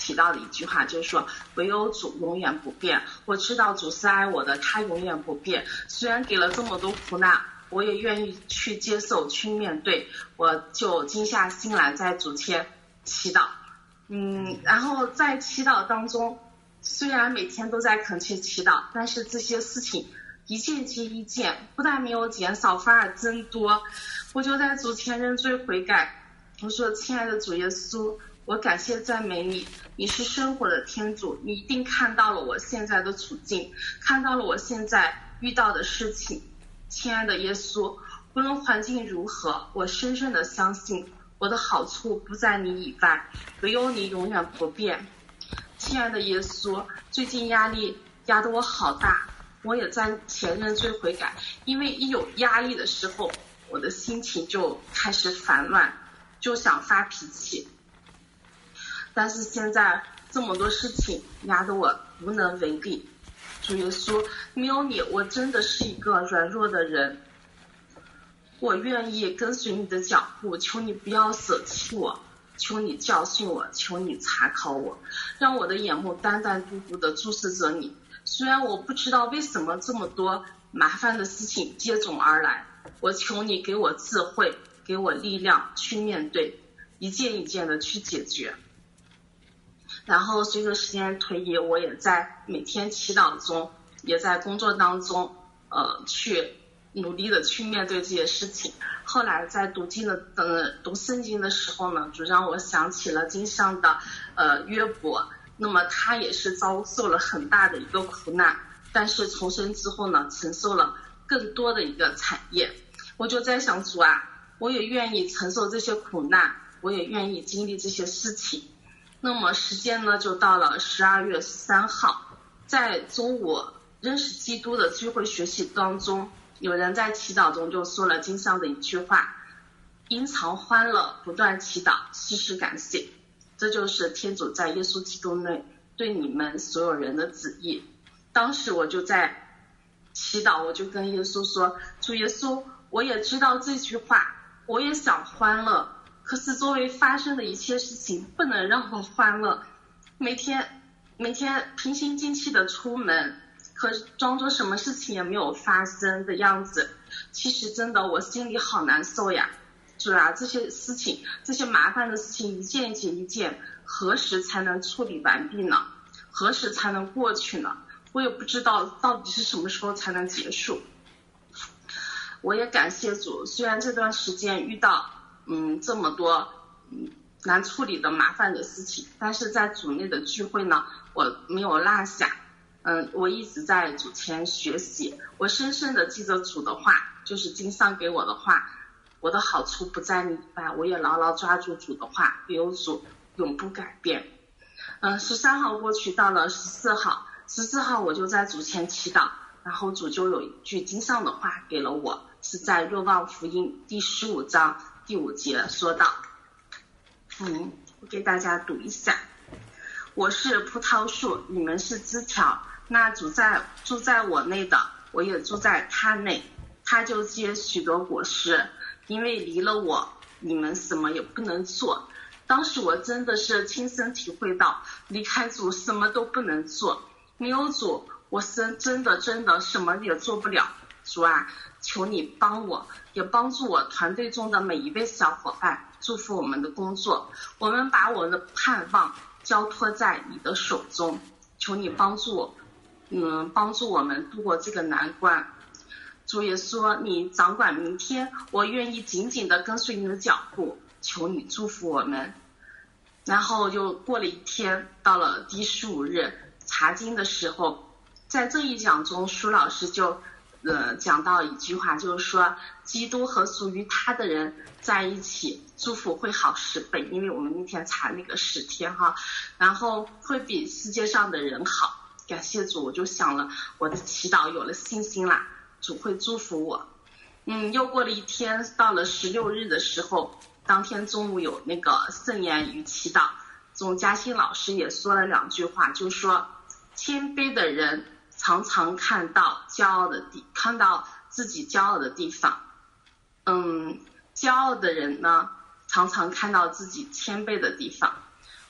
提到的一句话，就是说唯有主永远不变。我知道主是爱我的，他永远不变。虽然给了这么多苦难，我也愿意去接受，去面对。我就静下心来在主前祈祷。嗯，然后在祈祷当中，虽然每天都在恳切祈祷，但是这些事情一件接一件，不但没有减少，反而增多。我就在主前认罪悔改。我说，亲爱的主耶稣，我感谢赞美你，你是生活的天主，你一定看到了我现在的处境，看到了我现在遇到的事情。亲爱的耶稣，无论环境如何，我深深的相信我的好处不在你以外，唯有你永远不变。亲爱的耶稣，最近压力压得我好大，我也在前认罪悔改，因为一有压力的时候，我的心情就开始烦乱，就想发脾气。但是现在这么多事情压得我无能为力。主耶稣，没有你，我真的是一个软弱的人。我愿意跟随你的脚步，求你不要舍弃我，求你教训我，求你查考我，让我的眼目单单独独地注视着你。虽然我不知道为什么这么多麻烦的事情接踵而来，我求你给我智慧，给我力量去面对，一件一件的去解决。然后随着时间推移，我也在每天祈祷中，也在工作当中呃，去努力的去面对这些事情。后来在读经的呃读圣经的时候呢，主让我想起了经上的呃约伯，那么他也是遭受了很大的一个苦难，但是重生之后呢，承受了更多的一个产业。我就在想，主啊，我也愿意承受这些苦难，我也愿意经历这些事情。那么时间呢，就到了十二月十三号，在中午认识基督的聚会学习当中，有人在祈祷中就说了经上的一句话：因常欢乐，不断祈祷，时时感谢。这就是天主在耶稣基督内对你们所有人的旨意。当时我就在祈祷，我就跟耶稣说，主耶稣，我也知道这句话，我也想欢乐，可是周围发生的一切事情不能让我欢乐。每天每天平心静气的出门，可是装作什么事情也没有发生的样子。其实真的我心里好难受呀。主啊，这些事情这些麻烦的事情一件接一件，何时才能处理完毕呢？何时才能过去呢？我也不知道到底是什么时候才能结束。我也感谢主，虽然这段时间遇到嗯这么多嗯难处理的麻烦的事情，但是在主内的聚会呢，我没有落下。嗯，我一直在主前学习，我深深的记着主的话，就是经上给我的话，我的好处不在你以外，我也牢牢抓住主的话，唯有主永不改变。嗯，十三号过去，到了十四号，十四号我就在主前祈祷，然后主就有一句经上的话给了我，是在若望福音第十五章第五节说道。嗯，我给大家读一下：我是葡萄树，你们是枝条，那主在住在我内的，我也住在他内，他就结许多果实，因为离了我，你们什么也不能做。当时我真的是亲身体会到，离开主什么都不能做，没有主，我是真的真的什么也做不了。主啊，求你帮我，也帮助我团队中的每一位小伙伴，祝福我们的工作。我们把我的盼望交托在你的手中，求你帮助我，嗯，帮助我们度过这个难关。主也说，你掌管明天，我愿意紧紧地跟随你的脚步，求你祝福我们。然后又过了一天，到了第十五日查经的时候，在这一讲中，舒老师就呃讲到一句话，就是说基督和属于他的人在一起，祝福会好十倍，因为我们那天查那个十天哈，然后会比世界上的人好。感谢主，我就想了，我的祈祷有了信心啦，主会祝福我。嗯，又过了一天，到了十六日的时候，当天中午有那个圣言与祈祷，总嘉欣老师也说了两句话，就说谦卑的人常常看到骄傲的地，看到自己骄傲的地方。嗯，骄傲的人呢，常常看到自己谦卑的地方。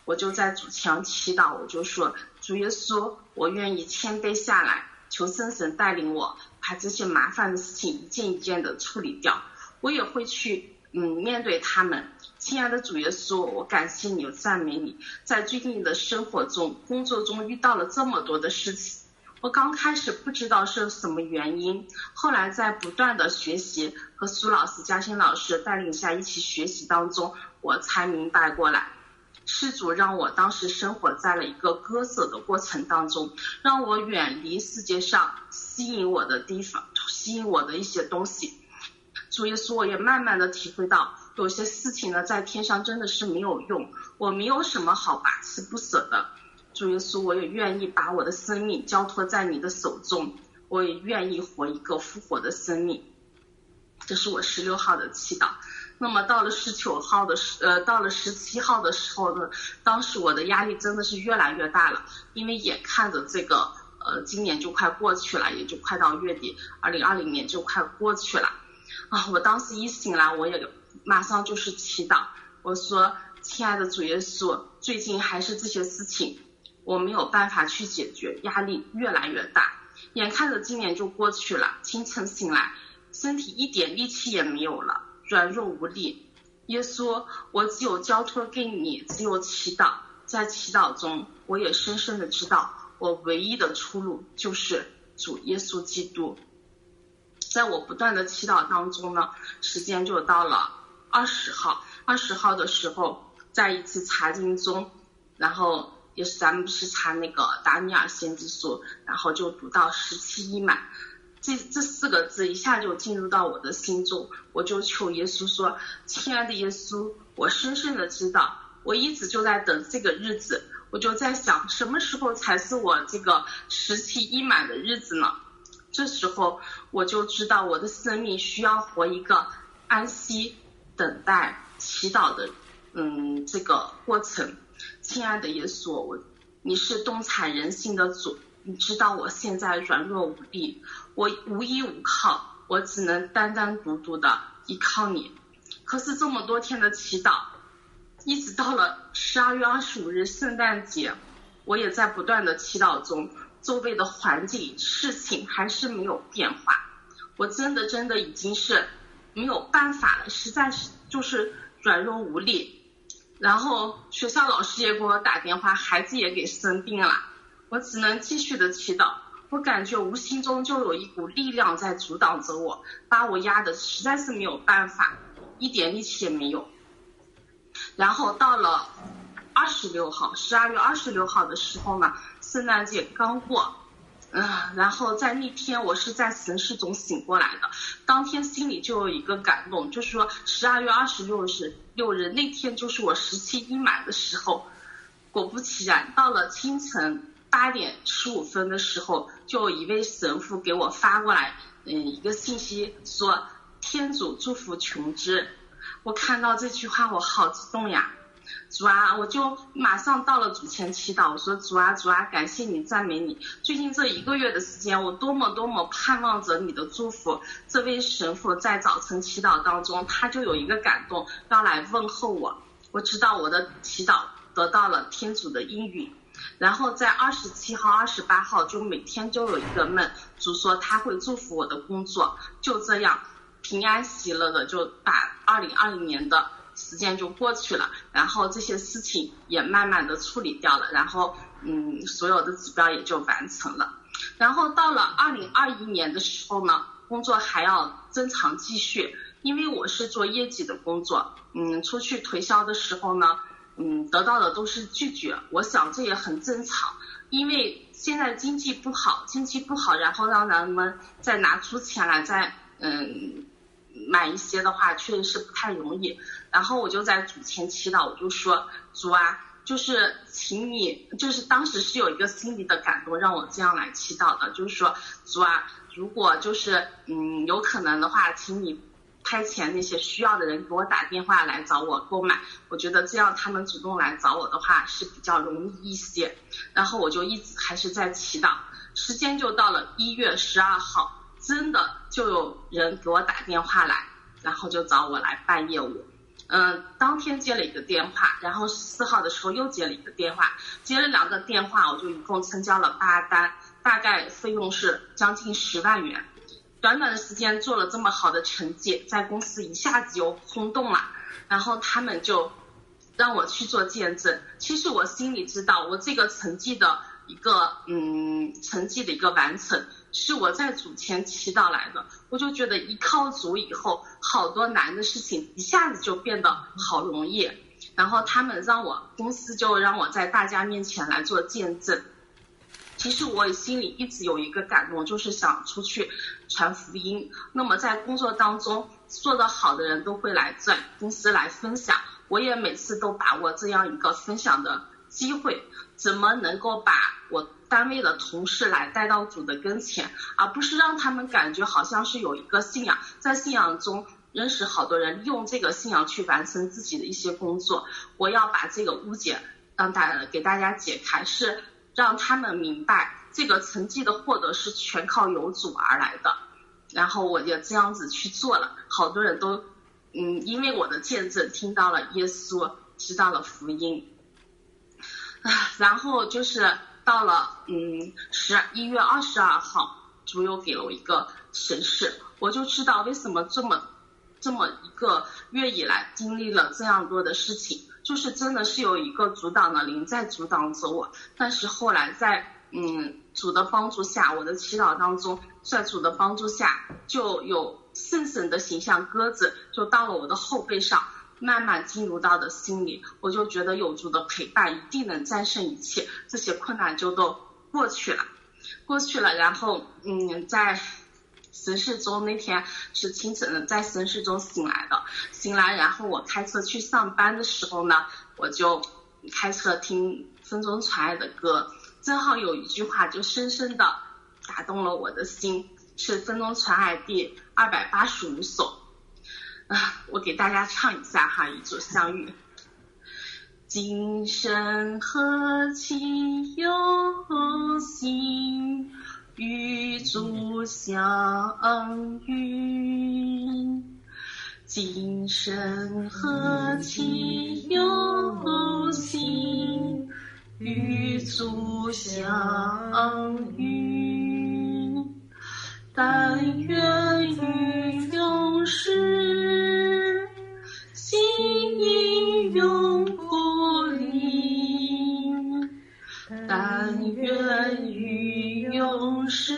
我就在主前祈祷，我就说主耶稣，我愿意谦卑下来，求圣神带领我把这些麻烦的事情一件一件的处理掉，我也会去嗯面对他们。亲爱的主耶稣，我感谢你，我赞美你。在最近的生活中工作中遇到了这么多的事情，我刚开始不知道是什么原因，后来在不断的学习和苏老师嘉欣老师带领下一起学习当中，我才明白过来，施主让我当时生活在了一个割舍的过程当中，让我远离世界上吸引我的地方，吸引我的一些东西。主耶稣，我也慢慢的体会到有些事情呢在天上真的是没有用，我没有什么好把持不舍的。主耶稣，我也愿意把我的生命交托在你的手中，我也愿意活一个复活的生命。这是我十六号的祈祷。那么到了十九号的时呃到了十七号的时候呢，当时我的压力真的是越来越大了，因为眼看着这个呃今年就快过去了，也就快到月底，二零二零年就快过去了啊！我当时一醒来，我也马上就是祈祷，我说亲爱的主耶稣，最近还是这些事情我没有办法去解决，压力越来越大，眼看着今年就过去了，清晨醒来身体一点力气也没有了，软弱无力。耶稣，我只有交托给你，只有祈祷。在祈祷中我也深深的知道，我唯一的出路就是主耶稣基督。在我不断的祈祷当中呢，时间就到了二十号二十号的时候，在一次查经中，然后也是咱们不是查那个达尼尔先知书，然后就读到十七一满，这这四个字一下就进入到我的心中，我就求耶稣说，亲爱的耶稣，我深深的知道，我一直就在等这个日子，我就在想什么时候才是我这个十七一满的日子呢？这时候我就知道我的生命需要活一个安息、等待、祈祷的嗯这个过程。亲爱的耶稣，我你是洞察人心的主，你知道我现在软弱无力，我无依无靠，我只能单单独独的依靠你。可是这么多天的祈祷，一直到了十二月二十五日圣诞节，我也在不断的祈祷中，周围的环境事情还是没有变化，我真的真的已经是没有办法了，实在是就是软弱无力。然后学校老师也给我打电话，孩子也给生病了，我只能继续的祈祷。我感觉无形中就有一股力量在阻挡着我，把我压的实在是没有办法，一点力气也没有。然后到了二十六号十二月二十六号的时候呢，圣诞节刚过，嗯，然后在那天我是在神视中醒过来的，当天心里就有一个感动，就是说十二月二十六日六日那天就是我十七一满的时候。果不其然，到了清晨八点十五分的时候，就有一位神父给我发过来嗯一个信息，说天主祝福琼枝。我看到这句话我好激动呀，主啊，我就马上到了主前祈祷，我说主啊主啊，感谢你，赞美你，最近这一个月的时间，我多么多么盼望着你的祝福。这位神父在早晨祈祷当中，他就有一个感动要来问候我，我知道我的祈祷得到了天主的应允。然后在二十七号二十八号就每天就有一个梦，主说他会祝福我的工作，就这样平安喜乐的就把二零二零年的时间就过去了，然后这些事情也慢慢的处理掉了，然后嗯所有的指标也就完成了。然后到了二零二一年的时候呢，工作还要正常继续，因为我是做业绩的工作，嗯出去推销的时候呢嗯得到的都是拒绝，我想这也很正常，因为现在经济不好经济不好然后让咱们再拿出钱来再嗯买一些的话确实是不太容易。然后我就在主前祈祷，我就说主啊，就是请你，就是当时是有一个心里的感动让我这样来祈祷的，就是说主啊，如果就是嗯有可能的话，请你派遣那些需要的人给我打电话来找我购买，我觉得这样他们主动来找我的话是比较容易一些。然后我就一直还是在祈祷，时间就到了一月十二号，真的就有人给我打电话来，然后就找我来办业务。 嗯，当天接了一个电话，然后十四号的时候又接了一个电话，接了两个电话，我就一共成交了八单，大概费用是将近十万元。短短的时间做了这么好的成绩，在公司一下子就轰动了，然后他们就让我去做见证。其实我心里知道，我这个成绩的一个嗯成绩的一个完成是我在主前祈祷来的，我就觉得依靠主以后，好多难的事情一下子就变得好容易。然后他们让我公司就让我在大家面前来做见证。其实我心里一直有一个感动，就是想出去传福音。那么在工作当中做得好的人都会来在公司来分享，我也每次都把握这样一个分享的机会，怎么能够把我单位的同事来带到主的跟前，而不是让他们感觉好像是有一个信仰，在信仰中认识好多人，利用这个信仰去完成自己的一些工作。我要把这个误解让大家给大家解开，是让他们明白这个成绩的获得是全靠有主而来的。然后我也这样子去做了，好多人都嗯，因为我的见证听到了耶稣，知道了福音。啊，然后就是到了嗯十一月二十二号，主又给了我一个神示，我就知道为什么这么这么一个月以来经历了这样多的事情，就是真的是有一个阻挡的灵在阻挡着我。但是后来在嗯主的帮助下，我的祈祷当中，在主的帮助下，就有圣神的形象鸽子就到了我的后背上，慢慢进入到的心里，我就觉得有主的陪伴一定能战胜一切，这些困难就都过去了过去了。然后嗯在神事中，那天是清晨的，在神事中醒来的醒来然后我开车去上班的时候呢，我就开车听分钟传爱的歌，正好有一句话就深深的打动了我的心，是分钟传爱第二百八十五首啊，我给大家唱一下哈，与主相遇。今生何其有幸，与主相遇。今生何其有幸，与主相遇。但愿于永世，心意永不离。但愿于永世，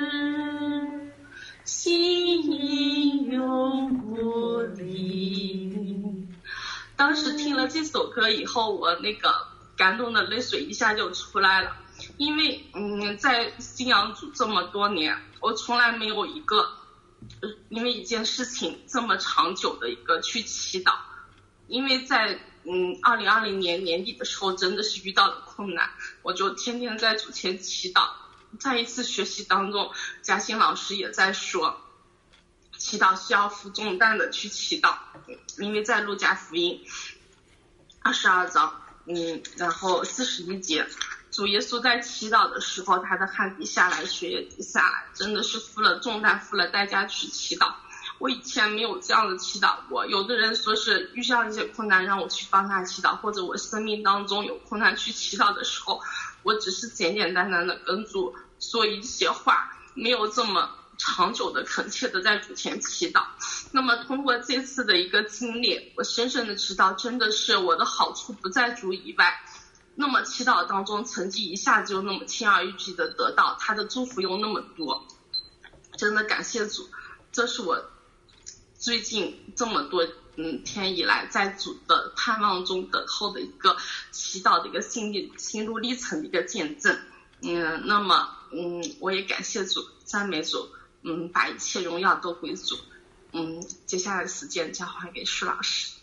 心意永不离。当时听了这首歌以后，我那个感动的泪水一下就出来了。因为嗯，在信仰主这么多年，我从来没有一个因为一件事情这么长久的一个去祈祷。因为在嗯二零二零年年底的时候，真的是遇到了困难，我就天天在主前祈祷。在一次学习当中，嘉欣老师也在说，祈祷是要负重担的去祈祷。因为在路加福音二十二章嗯然后四十一节，主耶稣在祈祷的时候，他的汗滴下来，血也滴下来，真的是负了重担，负了代价去祈祷。我以前没有这样的祈祷过，有的人说是遇上一些困难让我去帮他祈祷，或者我生命当中有困难去祈祷的时候，我只是简简单单的跟主说一些话，没有这么长久的恳切的在主前祈祷。那么通过这次的一个经历，我深深的知道，真的是我的好处不在主以外。那么祈祷当中成绩一下子就那么轻而易举的得到，他的祝福又那么多，真的感谢主。这是我最近这么多嗯天以来在主的盼望中等候的一个祈祷的一个心历心路历程的一个见证。嗯，那么嗯我也感谢主，赞美主，嗯把一切荣耀都归主。嗯，接下来的时间交还给施老师。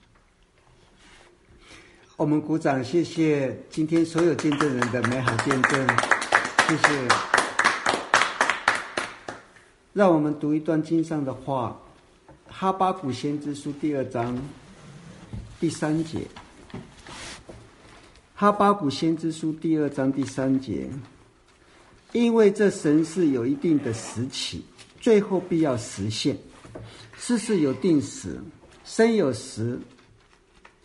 我们鼓掌，谢谢今天所有见证人的美好见证，谢谢。让我们读一段经上的话，哈巴谷先知书第二章第三节。哈巴谷先知书第二章第三节，因为这神是有一定的时期，最后必要实现。事事有定时，生有时，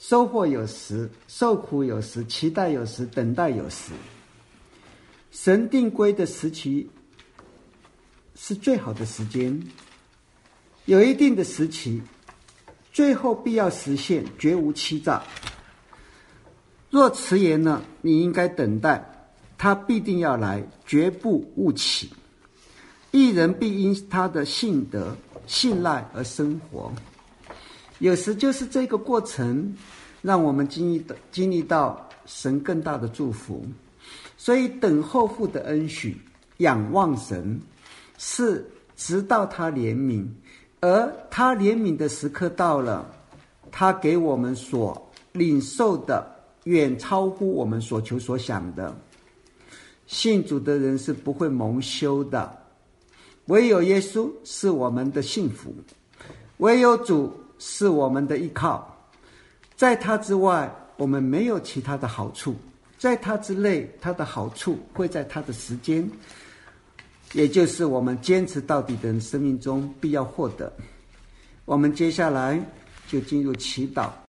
收获有时，受苦有时，期待有时，等待有时。神定规的时期是最好的时间，有一定的时期，最后必要实现，绝无欺诈。若迟延呢，你应该等待，他必定要来，绝不误起。义人必因他的信德信赖而生活。有时就是这个过程让我们经历经历到神更大的祝福。所以等候父的恩许，仰望神，是直到他怜悯，而他怜悯的时刻到了，他给我们所领受的远超乎我们所求所想的。信主的人是不会蒙羞的，唯有耶稣是我们的幸福，唯有主是我们的依靠，在他之外我们没有其他的好处，在他之内他的好处会在他的时间，也就是我们坚持到底的人生命中必要获得。我们接下来就进入祈祷。